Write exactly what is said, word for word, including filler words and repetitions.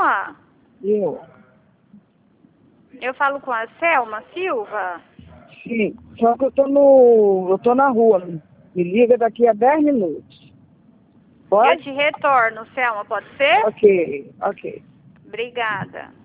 fala? Eu. Eu falo com a Selma Silva? Sim, só que eu tô no. Eu tô na rua. Me liga daqui a dez minutos. Pode? Eu te retorno, Selma, pode ser? Ok, ok. Obrigada.